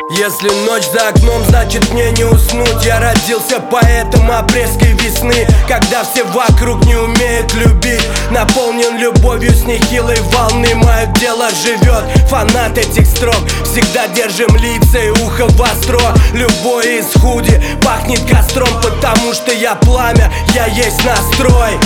Если ночь за окном, значит мне не уснуть. Я родился поэтом апрельской весны, когда все вокруг не умеют любить. Наполнен любовью с нехилой волны. Мое дело живет, фанат этих строк. Всегда держим лица и ухо востро. Любой из худи пахнет костром, потому что я пламя, я есть настрой.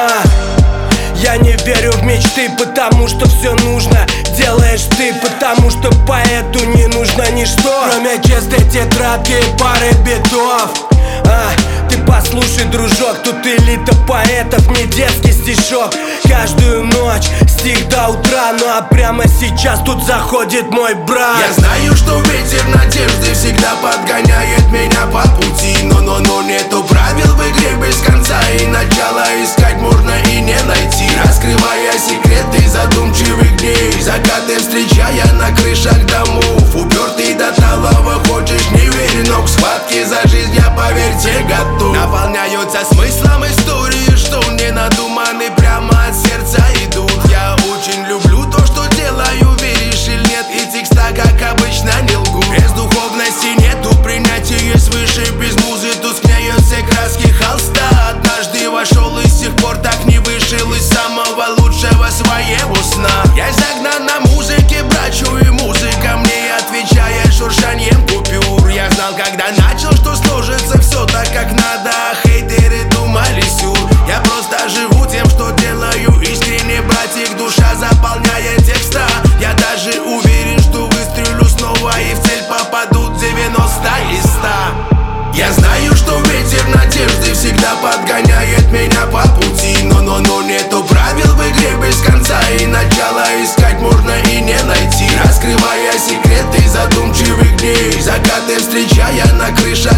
Я не верю в мечты, потому что все нужно делаешь ты, потому что поэту не нужно ничто, кроме чистой тетрадки и пары битов. Ты послушай, дружок, тут элита поэтов, не детский стишок. Каждую ночь стих до утра, ну а прямо сейчас тут заходит мой брат. Я знаю, что ветер надежды всегда подгоняет меня по пути, но нету правил в игре без конца, и начало искать можно и не найти. Раскрывая секреты задумчивых дней, закаты встречая на крышах домов. Упертый до талого, хочешь не верь, но к схватке за жизнь я, поверьте, готов. Наполняются смыслом истории, что не надуманы, прямо от сердца идут. Я очень люблю то, что делаю, веришь или нет, и текста, как обычно, не лгу. Без духовности нету принятия свыше, без музы тускнеют все краски холста. Однажды вошел и с тех пор так не вышел из самого лучшего своего сна. Я загнан на музыке, брачу, и музыка мне отвечает шуршанием купюр. Я знал, когда начал, что сложится все так, как надо, а хейтеры думали сюр. Я просто живу тем, что делаю искренне, братик, душа заполняет текста. Я даже уверен, что выстрелю снова и в цель попадут 90 из 100. Я знаю, что ветер надежды всегда подгоняет меня по пути, но нету правил в игре без конца, и начало искать можно и не найти. Раскрывая секреты задумчивых дней, закаты встречая на крышах